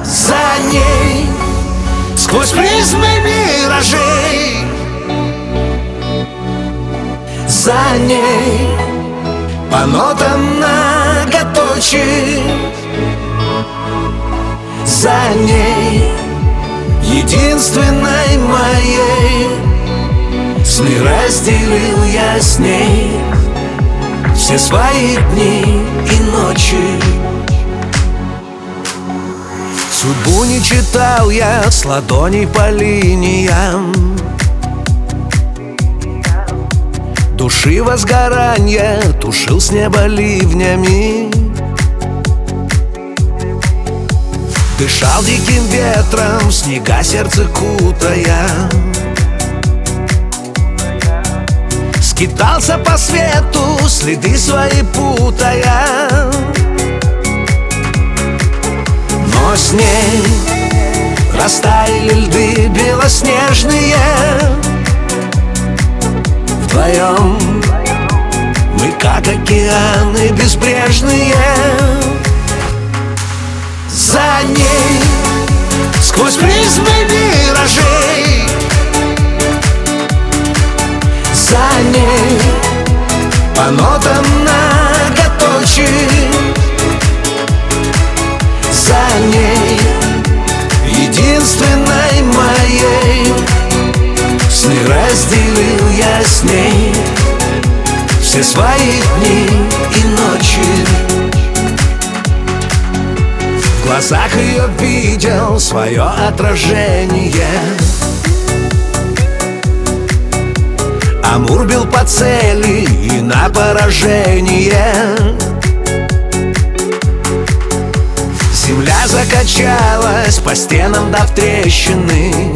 За ней, сквозь призмы миражей, за ней, по нотам многоточий, за ней, единственной моей, сны разделил я с ней, все свои дни и ночи. Судьбу не читал я с ладоней по линиям, души возгорания тушил с неба ливнями. Дышал диким ветром, снега сердце кутая, скитался по свету, следы свои путая. Но с ней растаяли льды белоснежные. Вдвоем мы как океаны безбрежные. За ней, сквозь призмы миражей, за ней, по нотам многоточий, за ней, единственной моей, сны разделил я с ней, все свои дни и ночи. В глазах ее видел свое отражение. Амур бил по цели и на поражение. Земля закачалась по стенам, дав трещины.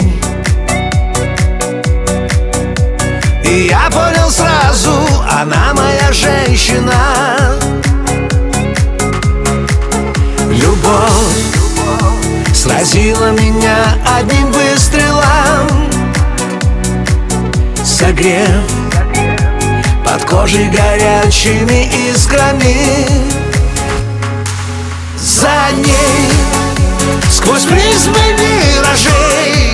И я понял сразу, она моя женщина. Любовь сразила меня одним выстрелом, согрев под кожей горячими искрами. За ней, сквозь призмы миражей,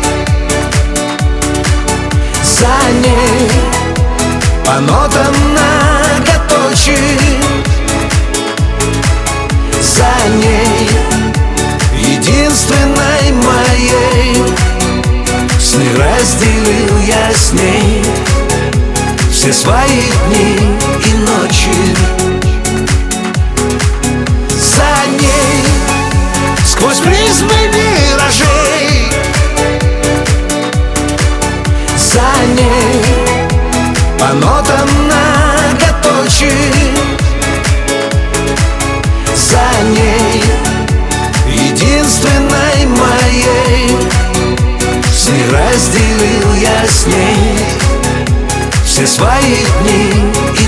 за ней, по нотам многоточий, за ней, единственной моей, сны разделил я с ней, все свои дни и ночи. За ней, сквозь призмы миражей, за ней, по нотам многоточий, за ней, единственной моей, сны разделил я с ней, все свои дни